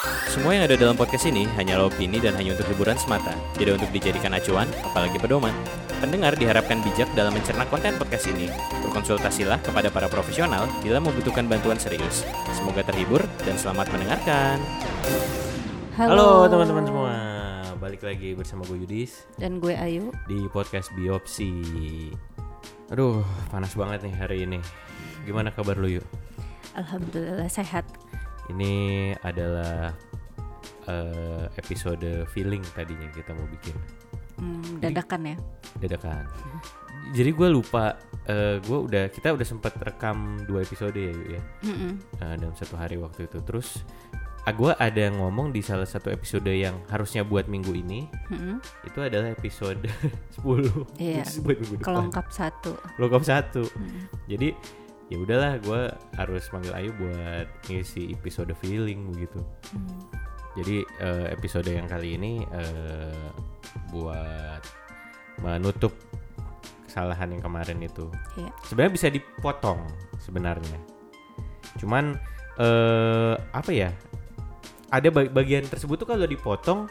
Semua yang ada dalam podcast ini hanyalah opini dan hanya untuk hiburan semata, tidak untuk dijadikan acuan, apalagi pedoman. Pendengar diharapkan bijak dalam mencerna konten podcast ini. Berkonsultasilah kepada para profesional bila membutuhkan bantuan serius. Semoga terhibur dan selamat mendengarkan. Halo teman-teman semua, balik lagi bersama gue Yudis dan gue Ayu di podcast Biopsi. Aduh, panas banget nih hari ini. Gimana kabar lu, Yu? Alhamdulillah sehat. Ini adalah episode feeling tadinya kita mau bikin. Dadakan ya. Dadakan. Jadi gue lupa, kita udah sempat rekam 2 episode ya, Yu, ya. Dalam satu hari waktu itu. Terus gue ada ngomong di salah satu episode yang harusnya buat minggu ini, itu adalah episode 10. Iya. Buat minggu depan. Kelengkap 1. Jadi ya udahlah, gue harus manggil Ayu buat ngisi episode feeling begitu. Jadi episode yang kali ini buat menutup kesalahan yang kemarin itu. Iya. Sebenarnya bisa dipotong sebenarnya. Cuman apa ya? Ada bagian tersebut tuh kalau dipotong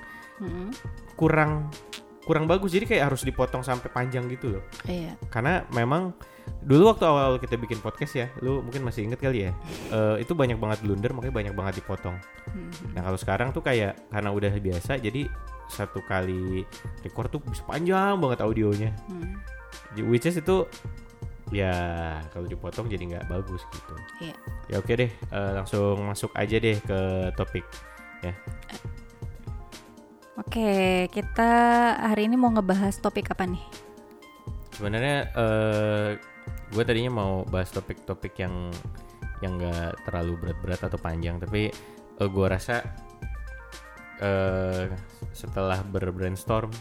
kurang bagus. Jadi kayak harus dipotong sampai panjang gitu loh. Iya. Karena memang dulu waktu awal kita bikin podcast ya, lu mungkin masih inget kali ya, itu banyak banget blunder, makanya banyak banget dipotong. Nah kalau sekarang tuh kayak karena udah biasa, jadi satu kali record tuh bisa panjang banget audionya. Which is itu ya kalau dipotong jadi nggak bagus gitu. Iya. Ya oke deh, langsung masuk aja deh ke topik ya. Oke, kita hari ini mau ngebahas topik apa nih? Sebenarnya gue tadinya mau bahas topik-topik yang nggak terlalu berat-berat atau panjang, tapi gue rasa setelah berbrainstorm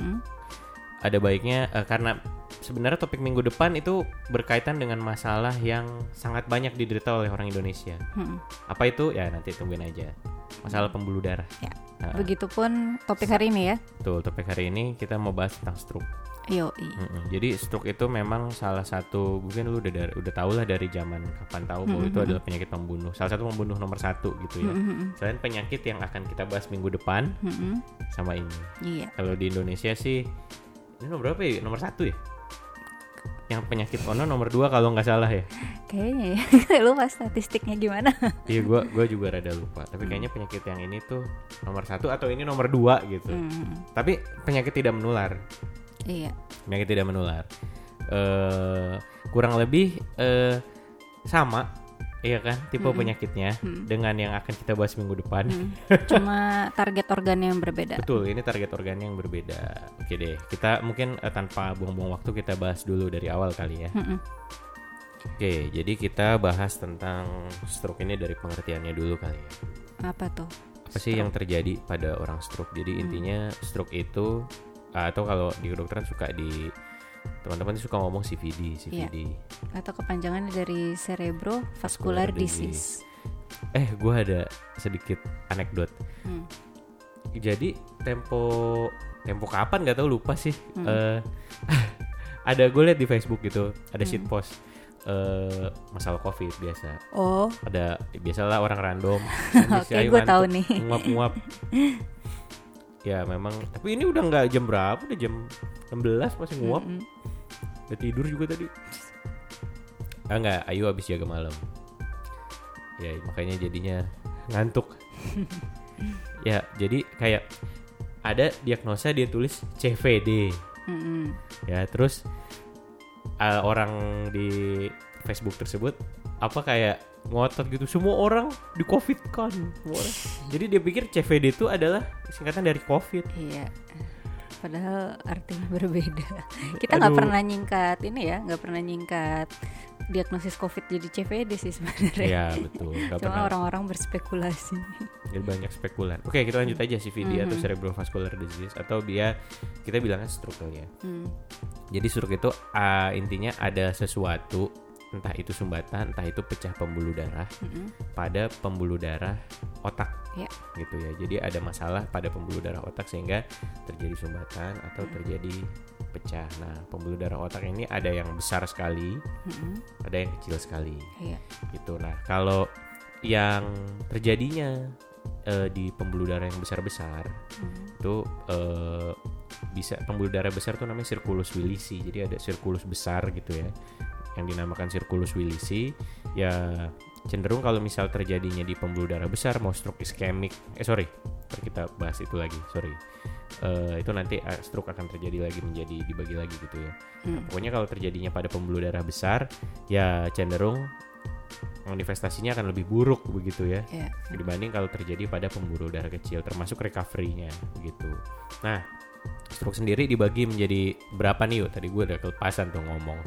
ada baiknya, karena sebenarnya topik minggu depan itu berkaitan dengan masalah yang sangat banyak diderita oleh orang Indonesia. Apa itu? Ya nanti tungguin aja. Masalah pembuluh darah. Ya. Begitupun topik hari ini ya. Tuh, topik hari ini kita mau bahas tentang stroke. Yoi. Jadi stroke itu memang salah satu, mungkin lu udah tahu lah dari zaman kapan tahu bahwa itu adalah penyakit pembunuh. Salah satu pembunuh nomor 1 gitu ya. Selain penyakit yang akan kita bahas minggu depan sama ini. Iya. Kalau di Indonesia sih ini nomor berapa ya? Nomor 1 ya? Yang penyakit ono nomor 2 kalau nggak salah ya. Kayaknya ya. Lupa statistiknya gimana. Iya, gue juga rada lupa. Tapi kayaknya penyakit yang ini tuh nomor 1 atau ini nomor 2 gitu. Tapi penyakit tidak menular. Iya. Penyakit tidak menular. Kurang lebih sama, iya kan, tipe penyakitnya dengan yang akan kita bahas minggu depan. Cuma target organ yang berbeda. Betul, ini target organnya yang berbeda. Oke deh, kita mungkin tanpa buang-buang waktu kita bahas dulu dari awal kali ya. Oke, jadi kita bahas tentang stroke ini dari pengertiannya dulu kali ya. Apa tuh? Apa sih yang terjadi pada orang stroke? Jadi intinya stroke itu, atau kalau di kedokteran suka teman-teman suka ngomong CVD. Ya. Atau kepanjangannya dari cerebrovascular disease. Gue ada sedikit anekdot. Jadi tempo kapan nggak tahu, lupa sih. Ada, gue liat di Facebook gitu, ada shit post masalah COVID biasa. Oh. Ada biasalah orang random. Oke, gue tahu nih. Nguap-nguap. Ya memang, tapi ini udah nggak jam berapa, udah jam 16 masih nguap. Udah tidur juga tadi. Enggak, Ayu habis jaga malam. Ya makanya jadinya ngantuk. Ya jadi kayak ada diagnosa, dia tulis CVD. Ya terus orang di Facebook tersebut apa kayak ngotot gitu, semua orang di COVID kan. Jadi dia pikir CVD itu adalah singkatan dari COVID. Iya. Padahal artinya berbeda. Kita nggak pernah nyingkat diagnosis COVID jadi CVD sih sebenarnya. Iya betul. Cuma orang-orang berspekulasi. Jadi banyak spekulan. Oke, kita lanjut aja CVD atau cerebrovascular disease, atau kita bilangnya stroke ya. Jadi stroke itu intinya ada sesuatu, entah itu sumbatan, entah itu pecah pembuluh darah pada pembuluh darah otak, gitu ya. Jadi ada masalah pada pembuluh darah otak sehingga terjadi sumbatan atau terjadi pecah. Nah, pembuluh darah otak ini ada yang besar sekali, ada yang kecil sekali, gitu. Nah, kalau yang terjadinya di pembuluh darah yang besar-besar itu bisa, pembuluh darah besar tuh namanya circulus Willisi. Jadi ada circulus besar gitu ya, yang dinamakan circulus Willisi. Ya cenderung kalau misal terjadinya di pembuluh darah besar, mau stroke iskemik, kita bahas itu lagi, itu nanti stroke akan terjadi lagi, dibagi lagi gitu ya. Nah, pokoknya kalau terjadinya pada pembuluh darah besar, ya cenderung manifestasinya akan lebih buruk begitu ya, dibanding kalau terjadi pada pembuluh darah kecil, termasuk recovery-nya begitu. Nah, stroke sendiri dibagi menjadi berapa nih yuk? Tadi gue udah kelepasan tuh ngomong.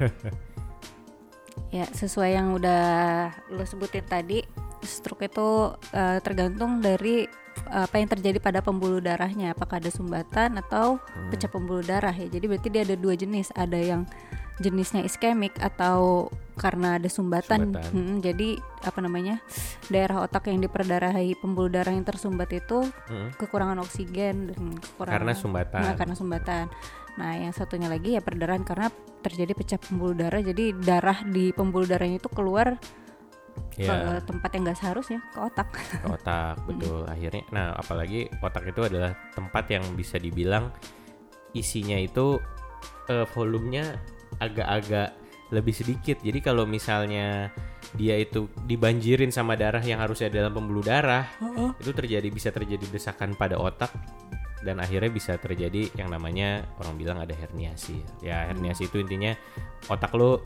Ya, sesuai yang udah lo sebutin tadi, stroke itu tergantung dari apa yang terjadi pada pembuluh darahnya, apakah ada sumbatan atau pecah pembuluh darah ya. Jadi berarti dia ada 2 jenis, ada yang jenisnya iskemik atau karena ada sumbatan. Jadi daerah otak yang diperdarahi pembuluh darah yang tersumbat itu kekurangan oksigen dan karena sumbatan. Nah, yang satunya lagi ya perdarahan karena terjadi pecah pembuluh darah. Jadi darah di pembuluh darahnya itu keluar ke tempat yang nggak seharusnya, ke otak. Ke otak, betul. Akhirnya, nah apalagi otak itu adalah tempat yang bisa dibilang isinya itu volumenya agak-agak lebih sedikit. Jadi kalau misalnya dia itu dibanjirin sama darah yang harusnya dalam pembuluh darah, itu bisa terjadi desakan pada otak. Dan akhirnya bisa terjadi yang namanya orang bilang ada herniasi. Ya herniasi itu intinya otak lo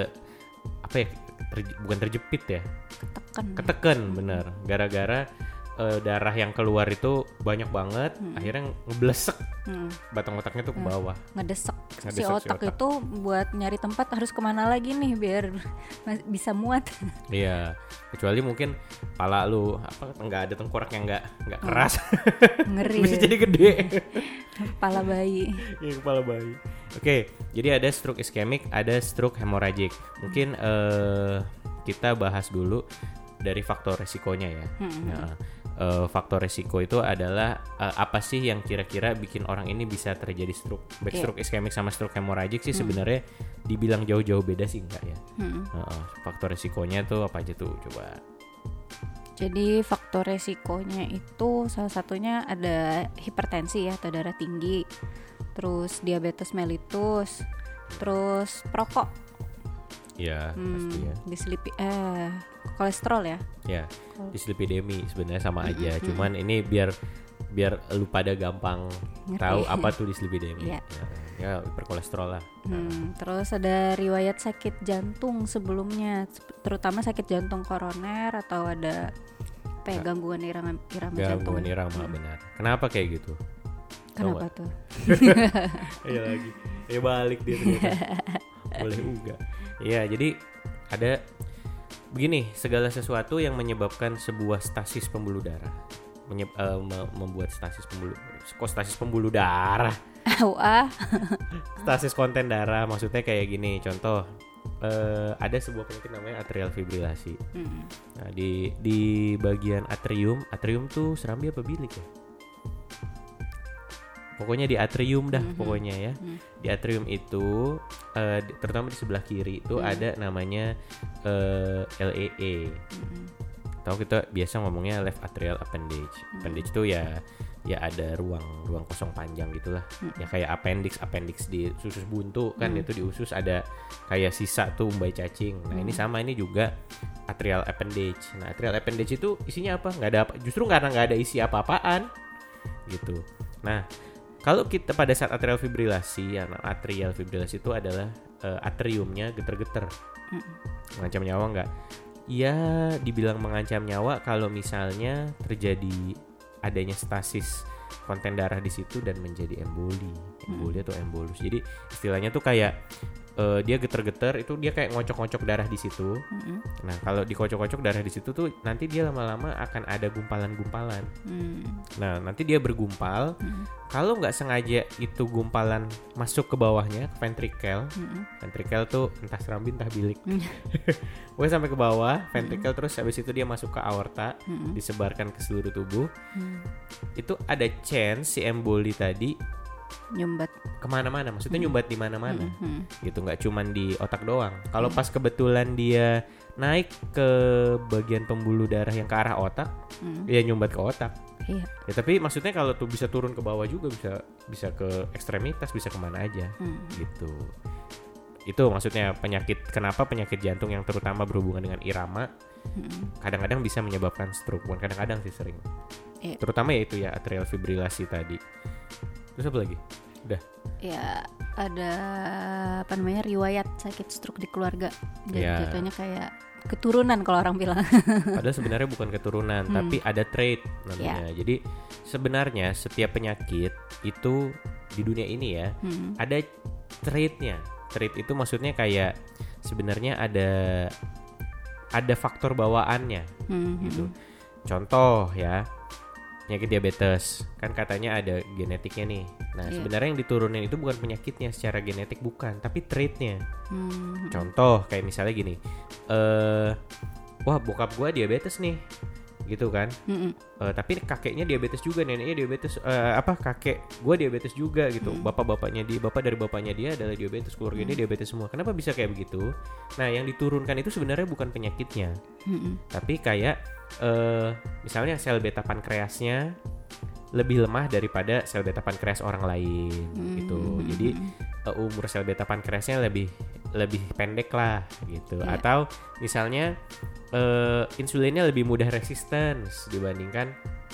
bukan terjepit ya, ketekan bener. Gara-gara darah yang keluar itu banyak banget, akhirnya ngeblesek batang otaknya tuh ke bawah. Ngedesek si otak itu buat nyari tempat harus kemana lagi nih biar bisa muat. Iya, kecuali mungkin pala lu nggak ada tengkorak yang nggak keras, ngeri. Bisa jadi gede. Kepala bayi. Iya, kepala bayi. Oke, jadi ada stroke iskemik, ada stroke hemorrhagic. Mungkin kita bahas dulu dari faktor resikonya ya. Nah, faktor resiko itu adalah apa sih yang kira-kira bikin orang ini bisa terjadi stroke. Baik stroke iskemik sama stroke hemorrhagic sih sebenarnya dibilang jauh-jauh beda sih enggak ya. Faktor resikonya tuh apa aja tuh, coba. Jadi faktor resikonya itu salah satunya ada hipertensi ya atau darah tinggi, terus diabetes mellitus, terus perokok. Ya, pasti ya. Kolesterol ya. Ya, dislipidemi sebenarnya sama aja. Cuman ini biar lu pada gampang tahu apa tuh dislipidemi. Ya, hiperkolesterol lah. Terus ada riwayat sakit jantung sebelumnya, terutama sakit jantung koroner atau ada gangguan irama jantung. Gangguan irama, benar. Kenapa kayak gitu? Kenapa tuh? Ya lagi. Ya balik dia ternyata. Boleh juga. Ya, jadi ada begini, segala sesuatu yang menyebabkan sebuah stasis pembuluh darah, membuat stasis pembuluh darah. Stasis konten darah, maksudnya kayak gini. Contoh, ada sebuah penyakit namanya atrial fibrilasi. Nah, di bagian atrium tuh serambi apa bilik ya? Pokoknya di atrium dah, pokoknya ya. Di atrium itu, terutama di sebelah kiri itu ada namanya LAA. Tahu kita biasa ngomongnya left atrial appendage. Appendage itu ya ada ruang kosong panjang gitulah. Ya kayak appendix di usus buntu kan, itu di usus ada kayak sisa tuh umbai cacing. Nah, ini sama, ini juga atrial appendage. Nah, atrial appendage itu isinya apa? Nggak ada apa, justru karena nggak ada isi apa-apaan gitu. Nah, kalau kita pada saat atrial fibrilasi itu adalah atriumnya getar-getar. Mengancam nyawa nggak? Ya, dibilang mengancam nyawa kalau misalnya terjadi adanya stasis konten darah di situ dan menjadi emboli atau embolus. Jadi istilahnya tuh kayak dia getar-getar, itu dia kayak ngocok-ngocok darah di situ. Nah, kalau dikocok-kocok darah di situ tuh nanti dia lama-lama akan ada gumpalan-gumpalan. Nah, nanti dia bergumpal. Kalau nggak sengaja itu gumpalan masuk ke bawahnya, ke ventricle. Ventricle tuh entah serambi entah bilik. Pokoknya sampai ke bawah ventricle, terus habis itu dia masuk ke aorta, disebarkan ke seluruh tubuh. Itu ada chance si emboli tadi Nyumbat. kemana-mana, maksudnya nyumbat di mana-mana Mhm. gitu, nggak cuman di otak doang. Kalau pas kebetulan dia naik ke bagian pembuluh darah yang ke arah otak, ya nyumbat ke otak. Iya. Ya tapi maksudnya kalau tuh bisa turun ke bawah juga, bisa ke ekstremitas, bisa kemana aja gitu. Itu maksudnya kenapa penyakit jantung yang terutama berhubungan dengan irama kadang-kadang bisa menyebabkan stroke. Bukan kadang-kadang sih, sering. Iya. Terutama ya itu ya atrial fibrilasi tadi. Terus apa lagi? Udah. Ya ada apa namanya riwayat sakit stroke di keluarga. Jadi Ya. jatuhnya kayak keturunan kalau orang bilang. Padahal sebenarnya bukan keturunan, tapi ada trait namanya. Jadi sebenarnya setiap penyakit itu di dunia ini ya ada traitnya. Trait itu maksudnya kayak sebenarnya ada faktor bawaannya gitu. Contoh ya, penyakit diabetes kan katanya ada genetiknya nih. Nah sebenarnya yang diturunin itu bukan penyakitnya secara genetik, bukan, tapi traitnya. Contoh kayak misalnya gini, wah bokap gue diabetes nih, gitu kan. Tapi kakeknya diabetes juga, neneknya diabetes, kakek gue diabetes juga gitu. Bapak dari bapaknya dia adalah diabetes, keluarganya diabetes semua. Kenapa bisa kayak begitu? Nah yang diturunkan itu sebenarnya bukan penyakitnya, tapi kayak misalnya sel beta pankreasnya lebih lemah daripada sel beta pankreas orang lain gitu. Jadi umur sel beta pankreasnya lebih pendek lah gitu. Atau misalnya insulinnya lebih mudah resistance dibandingkan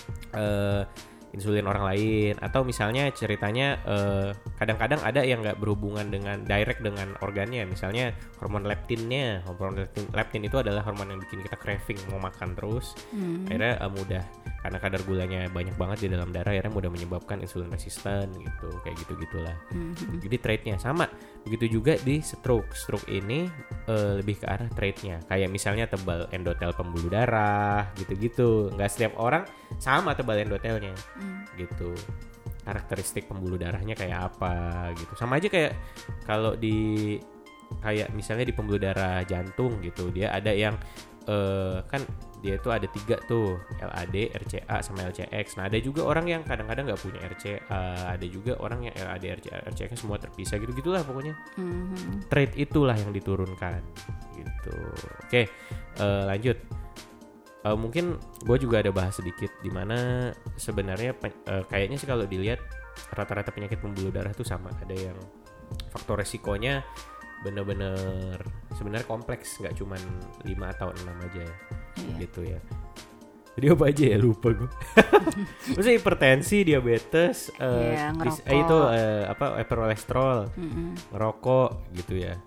insulin orang lain. Atau misalnya ceritanya kadang-kadang ada yang nggak berhubungan dengan direct dengan organnya. Misalnya hormon leptin itu adalah hormon yang bikin kita craving mau makan terus. Akhirnya mudah, karena kadar gulanya banyak banget di dalam darah, akhirnya mudah menyebabkan insulin resisten gitu, kayak gitu-gitulah. Jadi traitnya sama. Begitu juga di stroke ini lebih ke arah traitnya. Kayak misalnya tebal endotel pembuluh darah gitu-gitu. Nggak setiap orang sama tebal endotelnya gitu. Karakteristik pembuluh darahnya kayak apa gitu. Sama aja kayak kalau kayak misalnya di pembuluh darah jantung gitu, dia ada yang kan dia tuh ada 3 tuh, LAD, RCA sama LCX. Nah ada juga orang yang kadang-kadang nggak punya RCA, ada juga orang yang LAD, RCA, LCX semua terpisah gitu-gitulah pokoknya. Trait itulah yang diturunkan gitu. Oke, lanjut. Mungkin gue juga ada bahas sedikit di mana sebenarnya kayaknya sih kalau dilihat rata-rata penyakit pembuluh darah tuh sama. Ada yang faktor resikonya bener-bener sebenarnya kompleks, nggak cuman 5 atau 6 aja ya. Gitu ya. Jadi apa aja ya, lupa gue. Maksudnya hipertensi, diabetes, itu kolesterol, ngerokok gitu ya.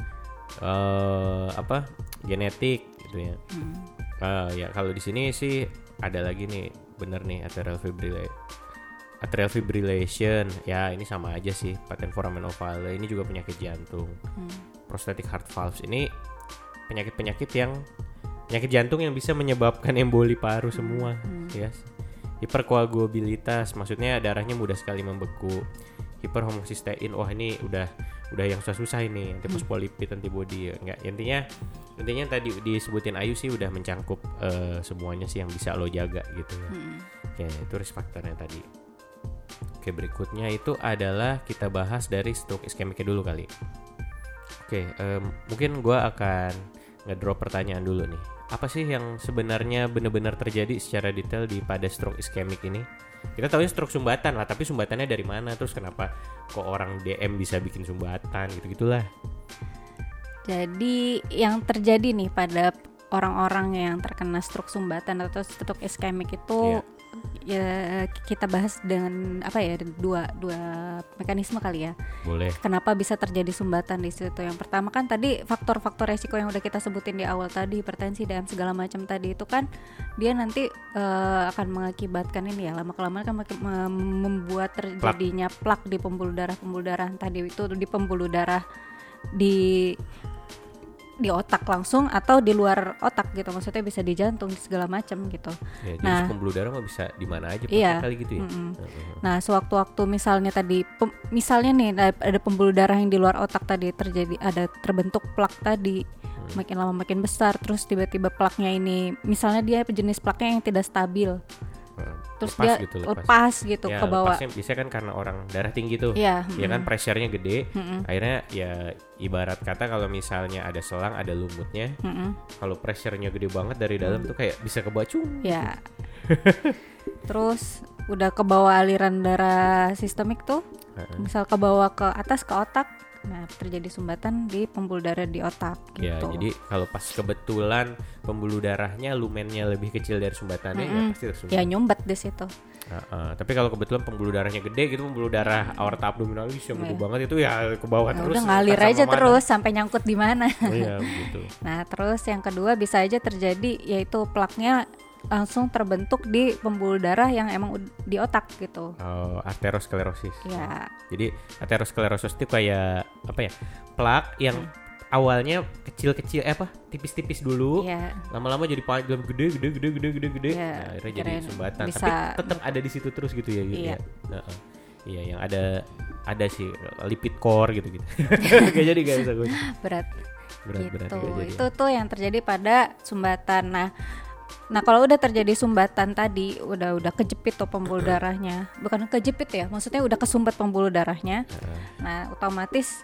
Genetik gitu ya. Ya kalau di sini sih ada lagi nih, bener nih, atrial fibrillation. Ya ini sama aja sih, patent foramen ovale ini juga penyakit jantung. Prosthetic heart valves ini penyakit jantung yang bisa menyebabkan emboli paru semua. Ya. Hiperkoagulabilitas, maksudnya darahnya mudah sekali membeku. Hiperhomocysteine, wah ini udah yang susah-susah ini. Antifosfolipid, antibody. Enggak, intinya tadi disebutin Ayu sih udah mencangkup semuanya sih yang bisa lo jaga gitu ya. Oke, itu risk factornya tadi. Oke, berikutnya itu adalah kita bahas dari stroke ischemicnya dulu kali. Oke, mungkin gue akan ngedrop pertanyaan dulu nih. Apa sih yang sebenarnya benar-benar terjadi secara detail pada stroke ischemic ini? Kita tahu stroke sumbatan lah, tapi sumbatannya dari mana? Terus kenapa kok orang DM bisa bikin sumbatan gitu-gitulah. Jadi yang terjadi nih pada orang-orang yang terkena stroke sumbatan atau stroke ischemic itu ya kita bahas dengan dua mekanisme kali ya. Boleh. Kenapa bisa terjadi sumbatan di situ? Yang pertama kan tadi faktor-faktor resiko yang udah kita sebutin di awal tadi, hipertensi dan segala macam tadi itu kan dia nanti akan mengakibatkan ini ya, lama-kelamaan kan membuat terjadinya plak di pembuluh darah tadi itu, di pembuluh darah di otak langsung atau di luar otak gitu, maksudnya bisa di jantung segala macam gitu. Ya, jadi pembuluh darah mah bisa di mana aja kali gitu ya. Nah, sewaktu-waktu misalnya nih ada pembuluh darah yang di luar otak tadi terbentuk plak tadi, makin lama makin besar, terus tiba-tiba plaknya ini misalnya dia jenis plaknya yang tidak stabil. terus lepas dia gitu, lepas gitu Ya, ke bawah. lepasnya biasanya kan karena orang darah tinggi tuh. Iya, Ya kan pressure-nya gede. Mm-mm. Akhirnya ya ibarat kata kalau misalnya ada selang, ada lumutnya. Mm-mm. Kalau pressure-nya gede banget dari dalam tuh kayak bisa kebacung. Ya. Terus udah ke bawah aliran darah sistemik tuh. Misal ke bawah ke atas ke otak. Nah, terjadi sumbatan di pembuluh darah di otak gitu. Ya, jadi kalau pas kebetulan pembuluh darahnya lumennya lebih kecil dari sumbatannya ya pasti tersumbat. Ya nyumbat di situ. Tapi kalau kebetulan pembuluh darahnya gede gitu, pembuluh darah aorta abdominalis yang gede banget itu ya ke bawah Ya terus. udah ngalir entah aja sama terus sampai nyangkut di mana. mana. Iya begitu. Nah, terus yang kedua bisa aja terjadi yaitu plaknya langsung terbentuk di pembuluh darah yang emang di otak gitu. Aterosklerosis. Ya. Jadi aterosklerosis itu kayak apa ya? Plak yang awalnya kecil-kecil tipis-tipis dulu. Ya. Lama-lama jadi panjang gede. Ya, Nah, akhirnya jadi kirain sumbatan. bisa- Tapi tetap ada di situ terus gitu ya gitu Iya. ya. Iya, yang ada sih lipid core gitu. Gak jadi gak bisa gue. berat Berat gitu. gak jadi. Itu tuh yang terjadi pada sumbatan. Nah kalau udah terjadi sumbatan tadi, udah kejepit tuh pembuluh darahnya, bukan kejepit ya, maksudnya udah kesumbat pembuluh darahnya. Nah otomatis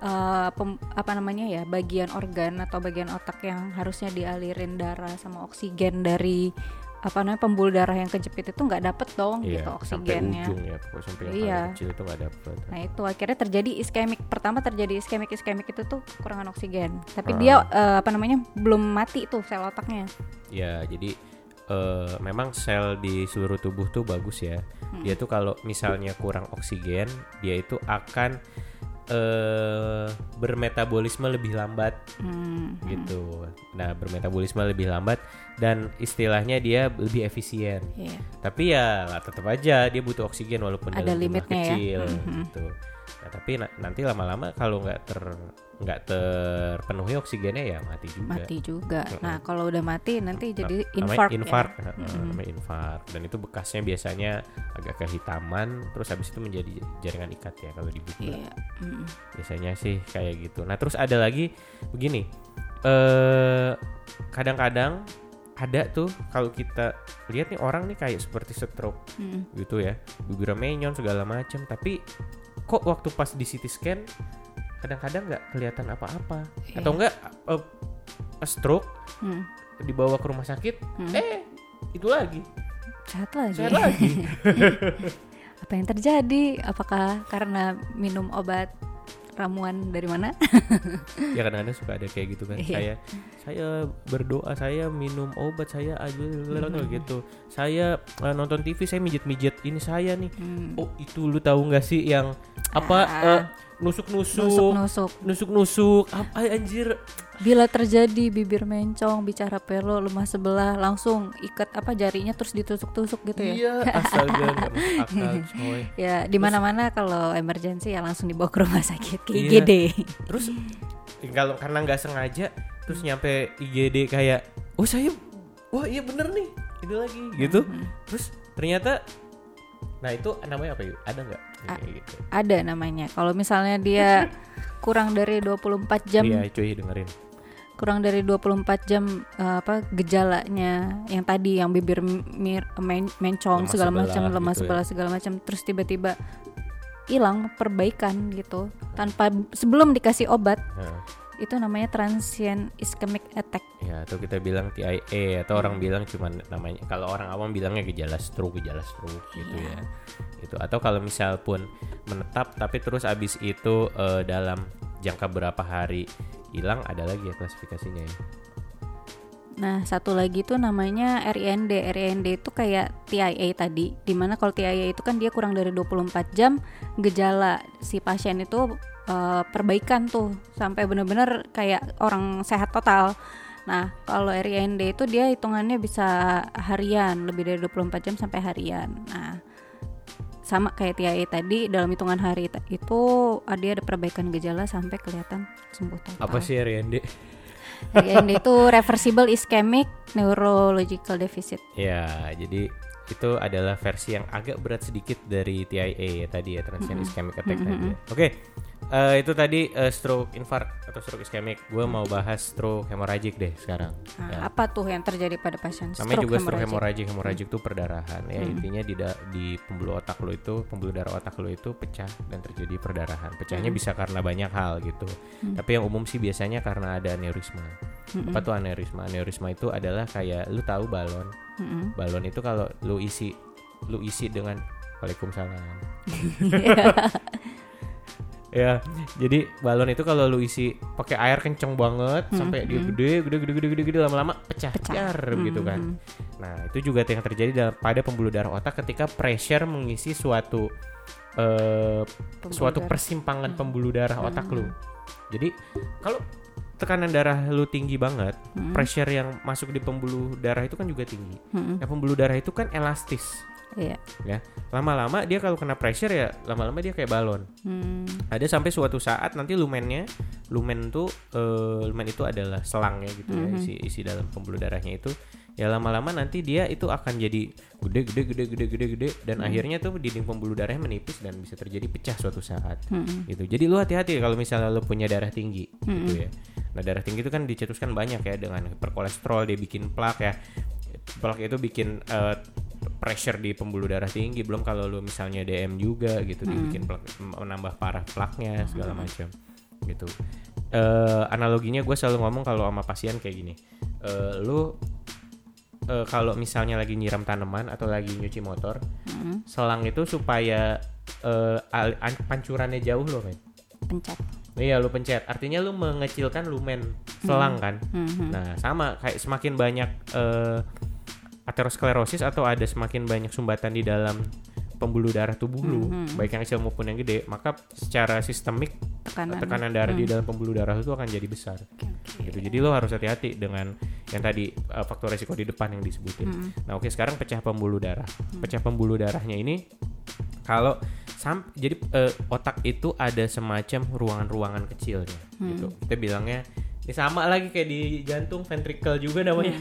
bagian organ atau bagian otak yang harusnya dialirin darah sama oksigen dari pembuluh darah yang kejepit itu nggak dapet dong Iya, gitu sampai oksigennya. ujung ya, pokoknya sampai yang Iya. paling kecil itu nggak dapet. Nah itu akhirnya terjadi iskemik. Pertama terjadi iskemik itu tuh kekurangan oksigen. Tapi dia belum mati tuh sel otaknya. Ya, jadi memang sel di seluruh tubuh tuh bagus ya. Dia tuh kalau misalnya kurang oksigen, dia itu akan bermetabolisme lebih lambat gitu. Nah, bermetabolisme lebih lambat dan istilahnya dia lebih efisien. Iya. Tapi ya tetap aja dia butuh oksigen walaupun Ada dalam jumlah limitnya ya. kecil gitu. Nah, tapi nanti lama-lama kalau nggak terpenuhi oksigennya ya mati juga. Mati juga. Nah kalau udah mati nanti jadi Namanya infark. infark, namanya infark. Dan itu bekasnya biasanya agak kehitaman, terus habis itu menjadi jaringan ikat ya kalau dibuka. Iya. Biasanya sih kayak gitu. Nah terus ada lagi begini, kadang-kadang ada tuh kalau kita lihat nih orang nih kayak seperti stroke gitu ya, bibirnya menyon segala macam, tapi kok waktu pas di CT scan kadang-kadang nggak kelihatan apa-apa, atau enggak stroke dibawa ke rumah sakit, itu lagi Sehat lagi. sehat lagi. Apa yang terjadi? Apakah karena minum obat ramuan dari mana? Ya kadang-kadang suka ada kayak gitu kan. Iya. Saya berdoa, saya minum obat, saya gitu. Saya nonton TV, saya mijet-mijet ini saya nih. Oh, itu lu tahu nggak sih yang nusuk-nusuk apa anjir? Bila terjadi bibir mencong, bicara perlu, lemah sebelah, langsung ikat jarinya terus ditusuk-tusuk gitu ya. Iya, astaga nggak masuk akal coy. Ya di mana-mana kalau emergency ya langsung dibawa ke rumah sakit ke Iya. IGD. Terus kalau karena nggak sengaja terus nyampe IGD kayak wah iya bener nih itu lagi gitu. Terus ternyata nah itu namanya apa yuk? Ada nggak? Gitu. Ada namanya. Kalau misalnya dia kurang dari 24 jam, Iya cuy dengerin. kurang dari 24 jam gejalanya yang tadi yang bibir mencong Lemah segala sebelah macam, lemah gitu sebelah segala macam, terus tiba-tiba hilang perbaikan gitu tanpa sebelum dikasih obat. Itu namanya transient ischemic attack. Ya, atau kita bilang TIA atau orang bilang cuman namanya, kalau orang awam bilangnya gejala stroke gitu ya. Itu atau kalau misal pun menetap tapi terus abis itu dalam jangka berapa hari hilang, ada lagi ya klasifikasinya ya. Nah, satu lagi tuh namanya RIND. RIND itu kayak TIA tadi. Dimana kalau TIA itu kan dia kurang dari 24 jam gejala si pasien itu perbaikan tuh sampai benar-benar kayak orang sehat total. Nah, kalau RIND itu dia hitungannya bisa harian, lebih dari 24 jam sampai harian. Nah, sama kayak TIA tadi, dalam hitungan hari itu dia ada perbaikan gejala sampai kelihatan sembuh total. Apa sih RIND? RIND itu reversible ischemic neurological deficit. Ya, jadi itu adalah versi yang agak berat sedikit dari TIA ya tadi ya, transient ischemic attack tadi. Oke. Itu tadi stroke infark atau stroke iskemik. Gue mau bahas stroke hemorragik deh sekarang. Nah, apa tuh yang terjadi pada pasien Namanya juga stroke hemorrhagik? hemorragik itu perdarahan. Ya intinya di pembuluh otak lo itu, pembuluh darah otak lo itu pecah dan terjadi perdarahan. Pecahnya bisa karena banyak hal gitu. Tapi yang umum sih biasanya karena ada aneurisma. Apa tuh aneurisma? Aneurisma itu adalah kayak lu tahu balon. Balon itu kalau lu isi dengan Waalaikumsalam. Ya, jadi balon itu kalau lu isi pakai air kenceng banget sampai dia gede lama-lama pecah gitu kan. Nah, itu juga yang terjadi pada pembuluh darah otak ketika pressure mengisi suatu persimpangan pembuluh darah otak lu. Jadi, kalau tekanan darah lu tinggi banget, pressure yang masuk di pembuluh darah itu kan juga tinggi. Nah, pembuluh darah itu kan elastis. Iya. Ya, lama-lama dia kalau kena pressure ya lama-lama dia kayak balon. Ada sampai suatu saat nanti lumen itu adalah selang ya gitu ya, isi dalam pembuluh darahnya itu. Ya lama-lama nanti dia itu akan jadi gede dan akhirnya tuh dinding pembuluh darahnya menipis dan bisa terjadi pecah suatu saat. Gitu. Jadi lu hati-hati kalau misalnya lu punya darah tinggi gitu ya. Nah, darah tinggi itu kan dicetuskan banyak ya dengan hiperkolesterol, dia bikin plak ya. Plak itu bikin pressure di pembuluh darah tinggi, belum kalau lu misalnya DM juga gitu, dibikin plak, menambah parah plaknya segala macam gitu. Analoginya gue selalu ngomong kalau sama pasien kayak gini, kalau misalnya lagi nyiram tanaman atau lagi nyuci motor, selang itu supaya pancurannya jauh lo men. Pencet. Iya, lu pencet. Artinya lu mengecilkan lumen selang kan. Nah, sama kayak semakin banyak aterosklerosis atau ada semakin banyak sumbatan di dalam pembuluh darah tubuh lu, baik yang kecil maupun yang gede, maka secara sistemik tekanan darah di dalam pembuluh darah itu akan jadi besar. Gitu. Jadi lo harus hati-hati dengan yang tadi faktor resiko di depan yang disebutin. Nah, oke, sekarang pecah pembuluh darah. Pecah pembuluh darahnya ini kalau jadi otak itu ada semacam ruangan-ruangan kecilnya gitu. Kita bilangnya ini sama lagi kayak di jantung, ventricle juga namanya.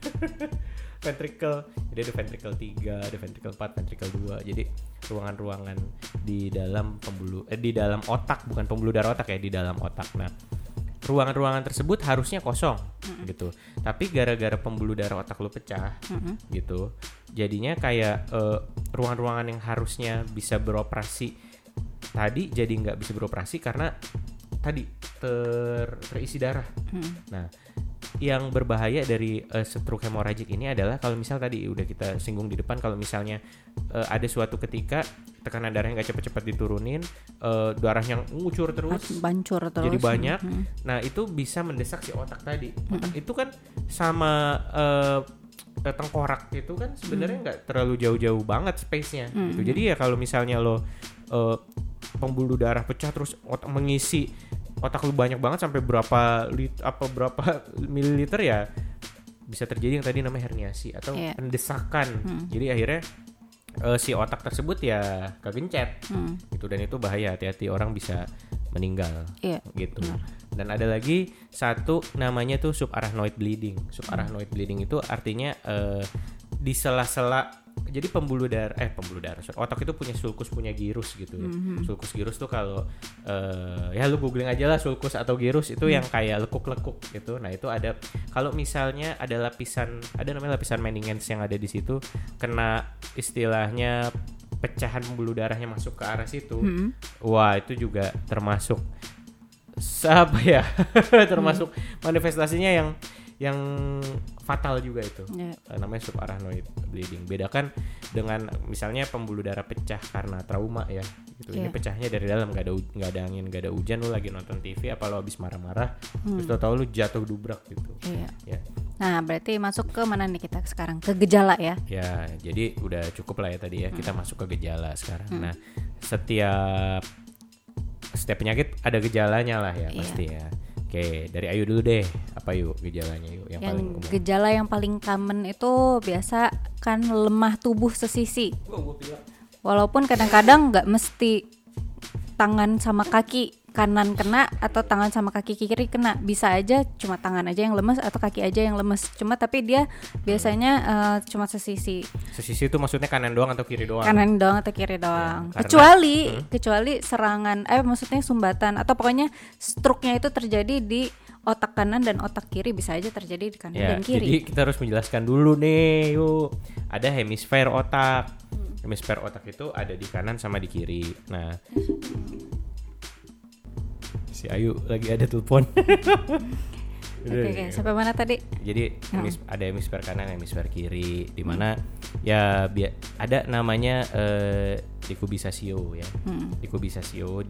Ventricle. Jadi ada ventricle 3, ada ventricle 4, ventricle 2. Jadi ruangan-ruangan di dalam di dalam otak, bukan pembuluh darah otak ya, di dalam otak. Nah, ruangan-ruangan tersebut harusnya kosong gitu. Tapi gara-gara pembuluh darah otak lu pecah gitu, jadinya kayak ruangan-ruangan yang harusnya bisa beroperasi tadi jadi nggak bisa beroperasi karena tadi terisi darah. Nah, yang berbahaya dari stroke hemorragik ini adalah kalau misal tadi udah kita singgung di depan, kalau misalnya ada suatu ketika tekanan darahnya nggak cepat-cepat diturunin, darahnya ngucur terus, bancur terus, jadi banyak. Nah, itu bisa mendesak si otak tadi. Otak itu kan sama tengkorak itu kan sebenarnya nggak terlalu jauh-jauh banget space-nya gitu. Jadi ya kalau misalnya lo pembuluh darah pecah terus otak mengisi otak lu banyak banget sampai berapa mililiter, ya bisa terjadi yang tadi namanya herniasi atau pendesakan. Jadi akhirnya si otak tersebut ya kegencet gitu, dan itu bahaya, hati-hati, orang bisa meninggal gitu. Dan ada lagi satu namanya tuh subarachnoid bleeding. Subarachnoid bleeding itu artinya di sela-sela, jadi pembuluh darah otak itu punya sulcus, punya gyrus gitu ya. Sulcus gyrus tuh kalau ya lu googling aja lah sulcus atau gyrus itu yang kayak lekuk-lekuk gitu. Nah, itu ada, kalau misalnya ada namanya lapisan Meningens yang ada di situ, kena istilahnya pecahan pembuluh darahnya masuk ke arah situ. Wah, itu juga termasuk termasuk manifestasinya yang fatal juga itu. Namanya subarachnoid bleeding. Bedakan dengan misalnya pembuluh darah pecah karena trauma ya gitu. Ini pecahnya dari dalam, nggak ada angin, nggak ada hujan, lu lagi nonton TV apa lo habis marah-marah terus lo tahu lu jatuh dubrak gitu. Ya. Nah, berarti masuk ke mana nih kita sekarang? Ke gejala ya? Ya, jadi udah cukup lah ya tadi ya. Kita masuk ke gejala sekarang. Nah, setiap penyakit ada gejalanya lah ya pasti ya. Oke, dari Ayu dulu deh. Apa yuk gejalanya yuk yang paling umum? Gejala yang paling common itu biasa kan lemah tubuh sesisi. Walaupun kadang-kadang nggak mesti tangan sama kaki kanan kena atau tangan sama kaki kiri kena. Bisa aja cuma tangan aja yang lemes atau kaki aja yang lemes. Cuma tapi dia biasanya cuma sesisi. Sesisi itu maksudnya kanan doang atau kiri doang? Kanan doang atau kiri doang. Ya, Kecuali serangan maksudnya sumbatan atau pokoknya stroke-nya itu terjadi di otak kanan dan otak kiri, bisa aja terjadi di kanan dan kiri. Jadi kita harus menjelaskan dulu nih, yuk. Ada hemisfer otak. Hemisfer otak itu ada di kanan sama di kiri. Nah, si Ayu lagi ada telepon. Oke, sampai mana tadi? Jadi ada hemisfer kanan, hemisfer kiri, di mana ya ada namanya decubisatio ya. Decubisatio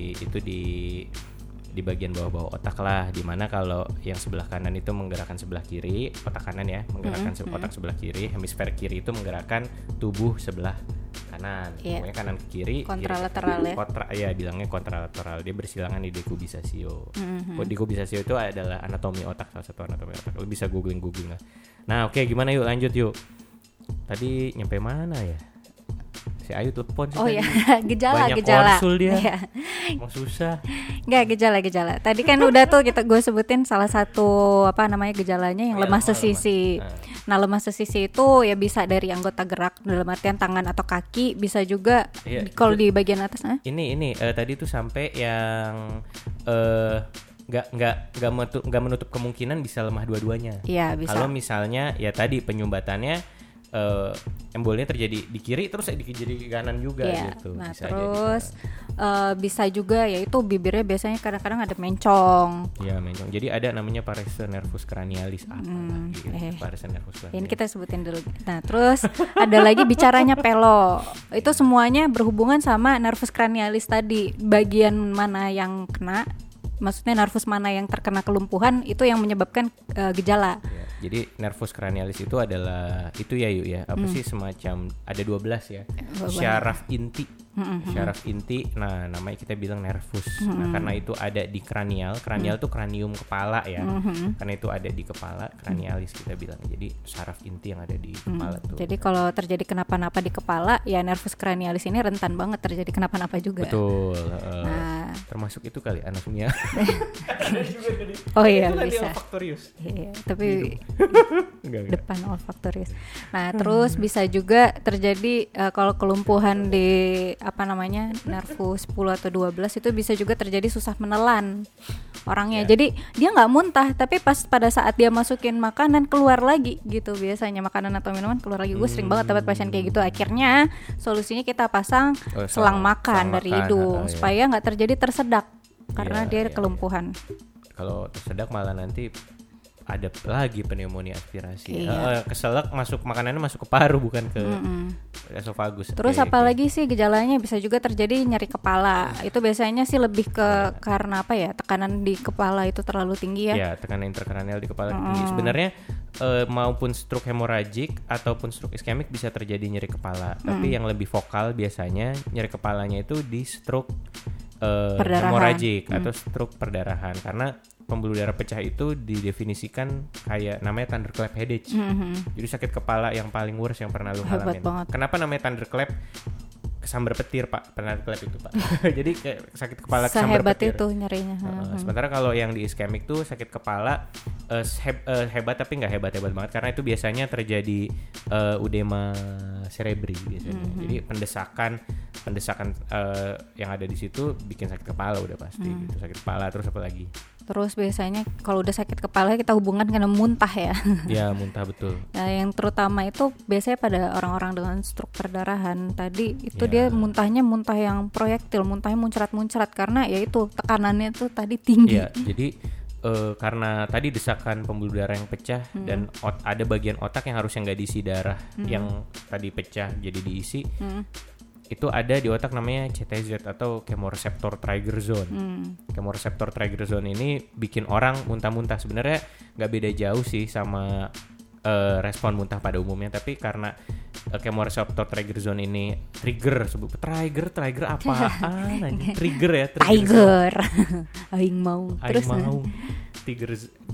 di bagian bawah-bawah otak lah, dimana kalau yang sebelah kanan itu menggerakkan sebelah kiri, otak kanan ya menggerakkan otak sebelah kiri, hemisfer kiri itu menggerakkan tubuh sebelah kanan, pokoknya kanan ke kiri, kontralateral ya. Bilangnya kontralateral, dia bersilangan di decubisatio. Decubisatio itu adalah anatomi otak, salah satu anatomi otak. Lo bisa googling lah. Nah oke, gimana yuk lanjut yuk. Tadi nyampe mana ya? Si Ayu telepon sih. Oh tadi. ya, gejala. Konsul dia. Ya. Mau susah. Enggak, gejala. Tadi kan udah tuh gue sebutin salah satu gejalanya yang lemah sesisi. Nah, lemah sesisi itu ya bisa dari anggota gerak dalam artian tangan atau kaki, bisa juga kalau di bagian atas. Ini tadi tuh sampai yang nggak menutup kemungkinan bisa lemah dua-duanya. Iya, bisa. Kalau misalnya ya tadi penyumbatannya embolnya terjadi di kiri terus di kanan juga gitu. Nah, bisa terus bisa juga yaitu bibirnya biasanya kadang-kadang ada mencong. Iya, mencong. Jadi ada namanya parese nervus cranialis parese nervus cranialis. Ini kita sebutin dulu. Nah, terus ada lagi bicaranya pelo. Itu semuanya berhubungan sama nervus cranialis tadi. Bagian mana yang kena, maksudnya nervus mana yang terkena kelumpuhan itu yang menyebabkan gejala. Ya, jadi nervus cranialis itu adalah itu ya Yu ya. Apa sih semacam ada 12 ya. Syaraf inti. Syaraf inti. Nah, namanya kita bilang nervus. Nah, karena itu ada di kranial. Kranial tuh kranium kepala ya. Karena itu ada di kepala, kranialis kita bilang. Jadi syaraf inti yang ada di kepala tuh. Jadi kalau terjadi kenapa-napa di kepala, ya nervus cranialis ini rentan banget terjadi kenapa-napa juga. Betul. Termasuk itu kali anosmia. Oh iya, itu bisa. olfaktorius. Iya, tapi Enggak. depan olfaktorius. Nah, terus bisa juga terjadi kalau kelumpuhan di nervus 10 atau 12 itu bisa juga terjadi susah menelan orangnya. Jadi dia nggak muntah, tapi pada saat dia masukin makanan keluar lagi gitu, biasanya makanan atau minuman keluar lagi. Gue sering banget dapat pasien kayak gitu. Akhirnya solusinya kita pasang selang makan dari hidung supaya nggak terjadi tersedak karena dia kelumpuhan. Kalau tersedak malah nanti ada lagi pneumonia aspirasi. Iya. Keselak makanannya masuk ke paru bukan ke esofagus. Terus apalagi sih gejalanya bisa juga terjadi nyeri kepala. Itu biasanya sih lebih ke karena tekanan di kepala itu terlalu tinggi ya. Ya, tekanan intrakranial di kepala tinggi. Sebenarnya maupun stroke hemoragik ataupun stroke iskemik bisa terjadi nyeri kepala. Tapi yang lebih vokal biasanya nyeri kepalanya itu di stroke hemoragik atau stroke perdarahan, karena pembuluh darah pecah itu didefinisikan kayak namanya thunderclap headache. Jadi sakit kepala yang paling worst yang pernah lu ngalamin. Kenapa namanya thunderclap? Kesambar petir Pak, thunderclap itu Pak. Jadi kayak sakit kepala kesambar petir. Sehebat itu nyerinya. Sementara kalau yang di iskemik tuh sakit kepala hebat tapi nggak hebat-hebat banget, karena itu biasanya terjadi udema cerebri biasanya. Jadi pendesakan yang ada di situ bikin sakit kepala udah pasti gitu. Sakit kepala terus apa lagi? Terus biasanya kalau udah sakit kepala kita hubungkan dengan muntah ya. Ya, muntah betul. Nah, yang terutama itu biasanya pada orang-orang dengan stroke perdarahan tadi itu dia muntahnya muntah yang proyektil, muntahnya muncrat-muncrat karena ya itu tekanannya tuh tadi tinggi. Ya, jadi karena tadi desakan pembuluh darah yang pecah dan ada bagian otak yang harusnya nggak diisi darah yang tadi pecah jadi diisi. Itu ada di otak namanya CTZ atau chemoreceptor trigger zone. Chemoreceptor trigger zone ini bikin orang muntah-muntah. Sebenarnya nggak beda jauh sih sama respon muntah pada umumnya, tapi karena chemoreceptor trigger zone ini trigger apaan aja? Trigger ya, Tiger. Aing mau. Terus Tiger.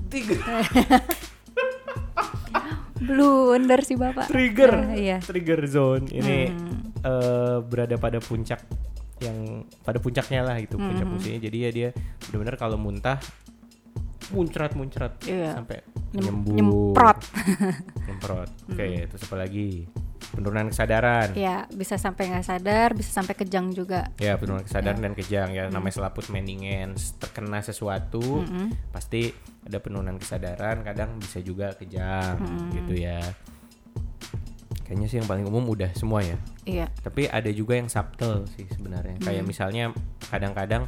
Blunder sih Bapak. Trigger. Iya. Trigger zone ini berada pada puncak yang pada puncaknya lah itu puncak musimnya. Jadi ya dia benar-benar kalau muntah muncrat sampai nyemprot. Oke, terus apa lagi? Penurunan kesadaran. Ya, bisa sampai nggak sadar, bisa sampai kejang juga. Ya, penurunan kesadaran dan kejang ya. Namanya selaput meningens, terkena sesuatu pasti ada penurunan kesadaran, kadang bisa juga kejang gitu ya. Kayaknya sih yang paling umum udah semua ya. Iya. Tapi ada juga yang subtle sih sebenarnya. Kayak misalnya kadang-kadang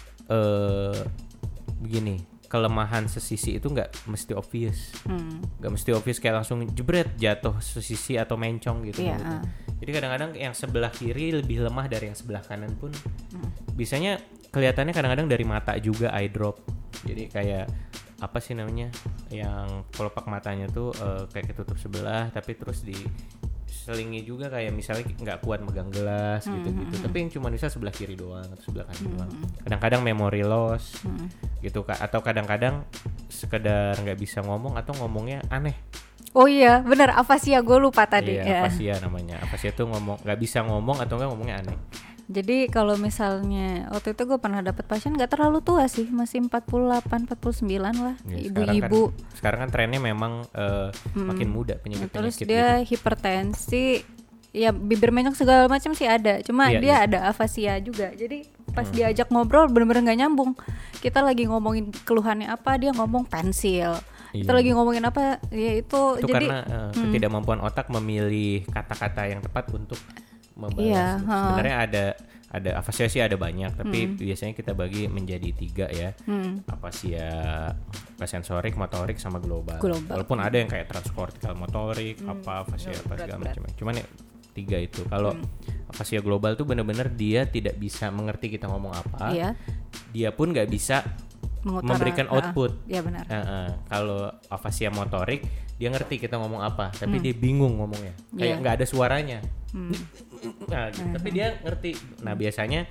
begini, kelemahan sesisi itu nggak mesti obvious, nggak mesti obvious kayak langsung jebret jatuh sesisi atau mencong gitu. Iya. Jadi kadang-kadang yang sebelah kiri lebih lemah dari yang sebelah kanan pun. Bisanya kelihatannya kadang-kadang dari mata juga eye drop. Jadi kayak apa sih namanya, yang kelopak matanya tuh kayak ketutup sebelah tapi terus diselingi juga kayak misalnya nggak kuat megang gelas gitu-gitu. Tapi yang cuma bisa sebelah kiri doang atau sebelah kanan doang. Kadang-kadang memory loss gitu, atau kadang-kadang sekedar nggak bisa ngomong atau ngomongnya aneh. Oh iya, benar, afasia, gue lupa tadi. Iya, afasia namanya. Afasia tuh nggak bisa ngomong atau nggak ngomongnya aneh. Jadi kalau misalnya waktu itu gue pernah dapet pasien nggak terlalu tua sih, masih 48, 49 lah, Ya, ibu-ibu. Sekarang kan trennya memang makin muda penyakit-penyakit. Terus dia gitu. hipertensi, ya bibir mencong segala macam sih ada, cuma Iya, dia iya. ada afasia juga. Jadi pas diajak ngobrol bener-bener nggak nyambung. Kita lagi ngomongin keluhannya apa, dia ngomong pensil. Kita Iya. lagi ngomongin apa, ya itu jadi karena ketidakmampuan otak memilih kata-kata yang tepat untuk membalas. Iya, Sebenarnya ada afasia sih ada banyak, tapi biasanya kita bagi menjadi 3 ya. Afasia sensorik, motorik, sama global. Walaupun ada yang kayak transkortikal motorik, afasia apa segala macam. Cuman ya 3 itu. Kalau afasia global tuh benar-benar dia tidak bisa mengerti kita ngomong apa. Iya. Dia pun nggak bisa memberikan output. Iya benar. Kalau afasia motorik dia ngerti kita ngomong apa, tapi dia bingung ngomongnya, kayak nggak ada suaranya. Nah, gitu. Tapi dia ngerti. Nah biasanya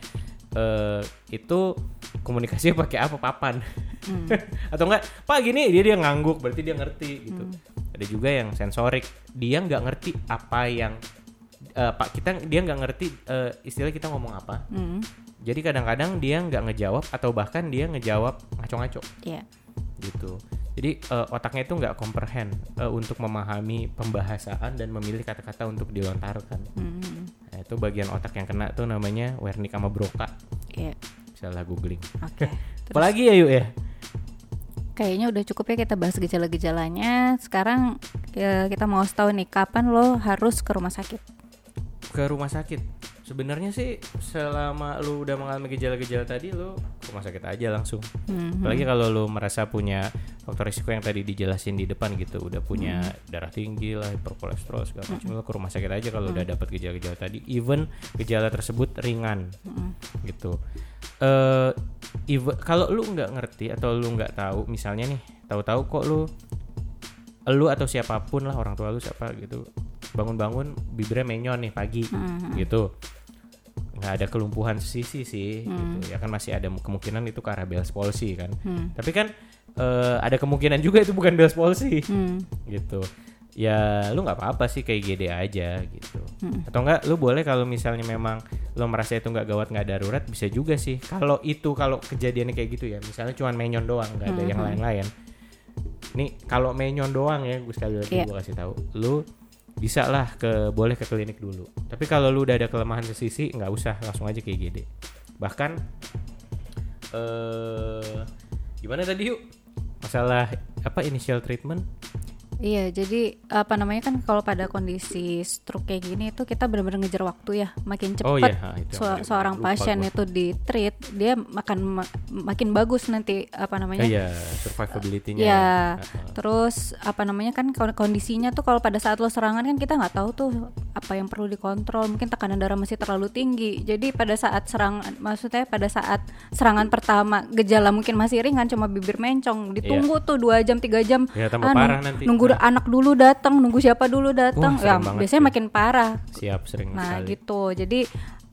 itu komunikasinya pakai apa, papan atau enggak pak gini, dia ngangguk, berarti dia ngerti gitu. Ada juga yang sensorik, dia nggak ngerti apa yang dia nggak ngerti istilah kita ngomong apa. Jadi kadang-kadang dia nggak ngejawab atau bahkan dia ngejawab ngaco-ngaco. Iya. Gitu. Jadi otaknya itu nggak comprehend untuk memahami pembahasan dan memilih kata-kata untuk dilontarkan. Nah, itu bagian otak yang kena tuh namanya Wernicke sama Broca. Iya. Bisa lah googling. Oke. Apalagi ya yuk ya. Kayaknya udah cukup ya kita bahas gejala-gejalanya. Sekarang kita mau tahu nih kapan lo harus ke rumah sakit. Ke rumah sakit. Sebenarnya sih selama lu udah mengalami gejala-gejala tadi, lu ke rumah sakit aja langsung. Apalagi kalau lu merasa punya faktor risiko yang tadi dijelasin di depan gitu, udah punya darah tinggi lah, hiperkolesterol segala macam, lu ke rumah sakit aja kalau udah dapat gejala-gejala tadi, even gejala tersebut ringan. Gitu. Kalau lu nggak ngerti atau lu nggak tahu, misalnya nih, tahu-tahu kok lu atau siapapun lah, orang tua lu siapa gitu, bangun-bangun bibirnya menyon nih pagi gitu, nggak ada kelumpuhan sisi sih gitu ya kan, masih ada kemungkinan itu ke arah Bell's palsy kan. Tapi kan ada kemungkinan juga itu bukan Bell's palsy gitu ya, lu nggak apa-apa sih kayak GD aja gitu. Atau enggak lu boleh kalau misalnya memang lu merasa itu nggak gawat, nggak darurat, bisa juga sih kalau kejadiannya kayak gitu ya, misalnya cuma menyon doang, nggak ada yang lain-lain. Nih kalau menyon doang ya, gue sekali lagi gue kasih tahu, lu bisa lah boleh ke klinik dulu. Tapi kalau lu udah ada kelemahan sesisi, nggak usah, langsung aja ke IGD. Bahkan gimana tadi yuk masalah apa initial treatment? Iya, jadi apa namanya kan kalau pada kondisi stroke kayak gini itu kita benar-benar ngejar waktu ya, makin cepat seorang pasien itu di-treat, dia makin bagus nanti apa namanya? Iya, survivability-nya. Ya, terus apa namanya kan kondisinya tuh kalau pada saat lo serangan kan kita nggak tahu tuh apa yang perlu dikontrol, mungkin tekanan darah masih terlalu tinggi. Jadi pada saat pada saat serangan pertama gejala mungkin masih ringan, cuma bibir mencong, ditunggu tuh 2 jam 3 jam. Ya, tambah parah nanti. Nunggu anak dulu datang, nunggu siapa dulu datang, ya biasanya sih makin parah. Siap, sering nah sekali. gitu. Jadi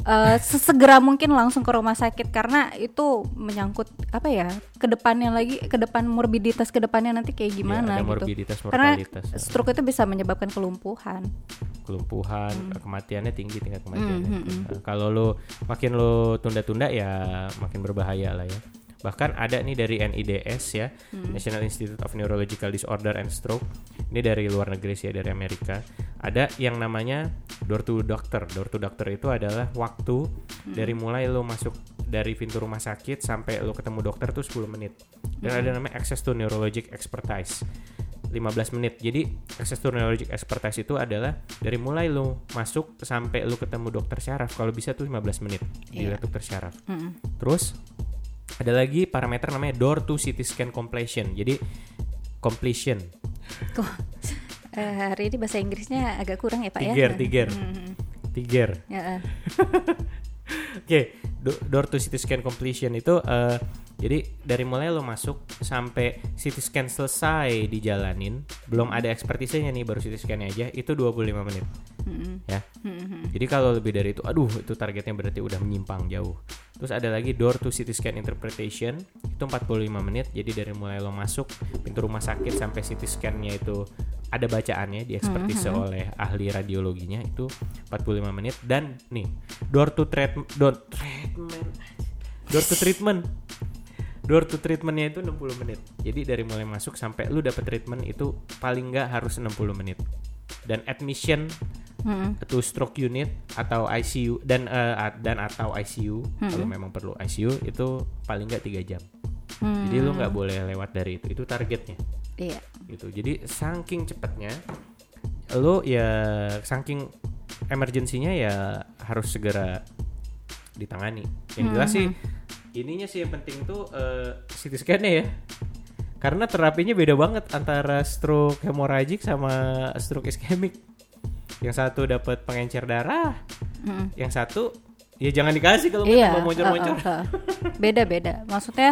sesegera mungkin langsung ke rumah sakit karena itu menyangkut apa ya, ke depan morbiditas ke depannya nanti kayak gimana ada gitu. morbiditas, Karena mortalitas. stroke itu bisa menyebabkan kelumpuhan. Kematiannya tinggi, tingkat kematiannya. Nah, kalau makin lo tunda-tunda ya makin berbahaya lah ya. Bahkan ada nih dari NIDS ya, National Institute of Neurological Disorder and Stroke. Ini dari luar negeri sih, dari Amerika. Ada yang namanya door to doctor. Door to doctor itu adalah waktu dari mulai lo masuk dari pintu rumah sakit sampai lo ketemu dokter tuh 10 menit. Dan ada namanya access to neurologic expertise, 15 menit. Jadi access to neurologic expertise itu adalah dari mulai lo masuk sampai lo ketemu dokter syaraf, kalau bisa tuh 15 menit dilihat dokter syaraf. Terus ada lagi parameter namanya door to CT scan completion. Jadi completion. Hari ini bahasa Inggrisnya agak kurang ya Pak Tiger. Ya. Oke, door to CT scan completion itu jadi dari mulai lo masuk sampai CT scan selesai dijalanin, belum ada ekspertisnya nih, baru CT scan aja itu 25 menit. Ya. Jadi kalau lebih dari itu, itu targetnya berarti udah menyimpang jauh. Terus ada lagi door to CT scan interpretation, itu 45 menit. Jadi dari mulai lo masuk pintu rumah sakit sampai CT scan-nya itu ada bacaannya, diekspertise oleh ahli radiologinya, itu 45 menit. Dan nih, door to treatmentnya itu 60 menit. Jadi dari mulai masuk sampai lu dapet treatment itu paling nggak harus 60 menit. Dan admission to stroke unit atau ICU dan atau ICU kalau memang perlu ICU itu paling nggak 3 jam. Jadi lu nggak boleh lewat dari itu targetnya. Iya. Gitu. Jadi saking cepatnya lu ya, saking emergensinya ya harus segera ditangani. Yang jelas sih ininya sih yang penting tuh CT scan-nya ya. Karena terapinya beda banget antara stroke hemorrhagic sama stroke iskemik. Yang satu dapat pengencer darah, yang satu ya jangan dikasih kalau mau moncor-moncor. Beda-beda. Maksudnya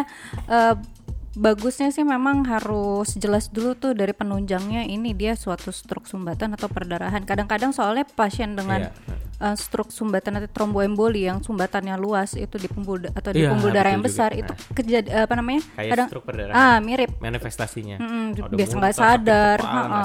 bagusnya sih memang harus jelas dulu tuh dari penunjangnya ini dia suatu stroke sumbatan atau perdarahan. Kadang-kadang soalnya pasien dengan stroke sumbatan atau tromboemboli yang sumbatannya luas itu di pembuluh atau di pembuluh darah yang besar juga. Itu kayak kadang stroke perdarahan. Mirip manifestasinya. Biasa nggak sadar,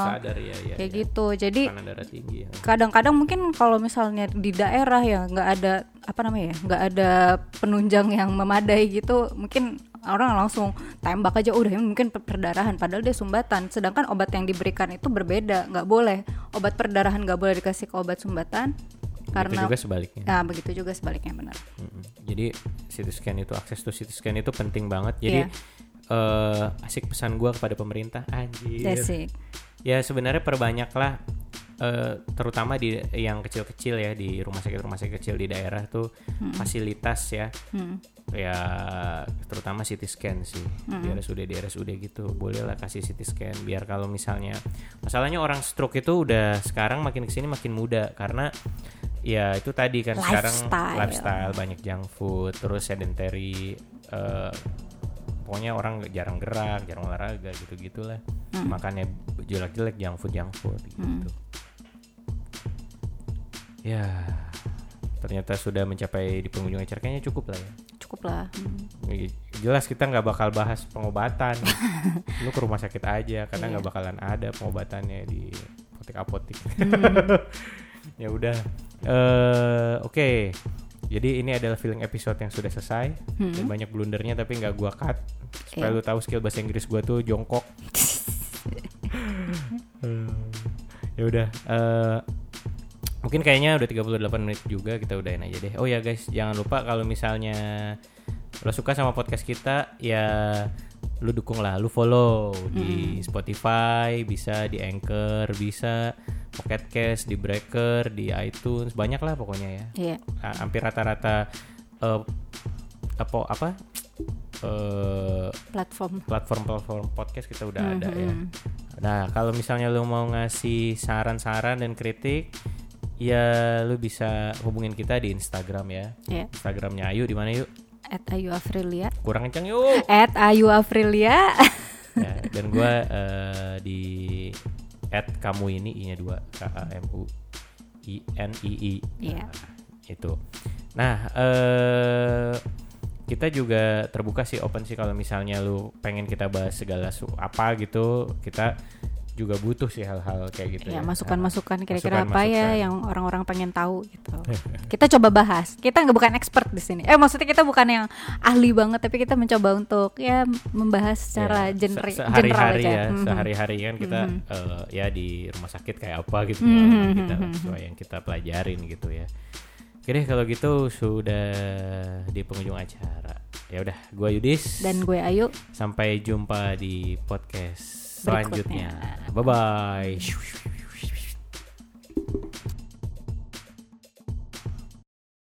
ya. gitu. Jadi darah tinggi, ya. Kadang-kadang mungkin kalau misalnya di daerah ya nggak ada nggak ada penunjang yang memadai gitu, mungkin orang langsung tembak aja udah mungkin perdarahan padahal dia sumbatan. Sedangkan obat yang diberikan itu berbeda, nggak boleh obat perdarahan nggak boleh dikasih ke obat sumbatan. Karena juga sebaliknya. Nah, begitu juga sebaliknya, benar. Jadi CT scan itu, akses to CT scan itu penting banget. Jadi asik pesan gue kepada pemerintah, anjir. Asik. Ya sebenarnya perbanyaklah, terutama di yang kecil-kecil ya, di rumah sakit kecil di daerah tuh fasilitas ya. Ya terutama CT scan sih. Di RSUD gitu. Bolehlah kasih CT scan biar kalau misalnya masalahnya orang stroke itu udah sekarang makin kesini makin muda karena ya itu tadi kan lifestyle banyak junk food, terus sedentary, pokoknya orang jarang gerak, jarang olahraga gitu-gitulah. Makannya jelek-jelek, junk food gitu. Ya ternyata sudah mencapai di penghujung acara, kayaknya cukup lah ya. Cukup lah. Jelas kita nggak bakal bahas pengobatan. Lu ke rumah sakit aja karena nggak bakalan ada pengobatannya di apotek. Ya udah. Oke. Jadi ini adalah feeling episode yang sudah selesai. Dan banyak blundernya tapi nggak gua cut supaya lu tahu skill bahasa Inggris gua tuh jongkok. Ya udah. Mungkin kayaknya udah 38 menit juga, kita udahin aja deh. Oh ya guys, jangan lupa kalau misalnya lo suka sama podcast kita, ya lu dukung lah, lu follow di Spotify, bisa di Anchor, bisa Pocket Cast, di Breaker, di iTunes, banyak lah pokoknya ya. Iya. Hampir rata-rata platform podcast kita udah ada ya. Nah kalau misalnya lu mau ngasih saran-saran dan kritik, ya lu bisa hubungin kita di Instagram ya. Instagramnya Ayu di mana yuk? @ayuafrilia. Kurang kencang yuk. @ayuafrilia. Ya, dan gue di @kamu ini I-nya 2 KAMUINII. Iya. Itu. Nah, kita juga terbuka sih, open sih, kalau misalnya lu pengen kita bahas segala apa gitu, kita juga butuh sih hal-hal kayak gitu Ya, ya. masukan-masukan kira-kira apa ya Masukan-masukan. yang orang-orang pengen tahu gitu. Kita coba bahas. Kita nggak bukan expert di sini. Maksudnya kita bukan yang ahli banget, tapi kita mencoba untuk ya membahas secara general sehari-hari aja. ya, sehari-hari kan kita ya di rumah sakit kayak apa gitu pengalaman kita sesuai yang kita pelajarin gitu ya. Oke deh, kalau gitu sudah di penghujung acara. Ya udah, gue Yudis Dan gue Ayu. Sampai jumpa di podcast Berikutnya. selanjutnya. Bye bye.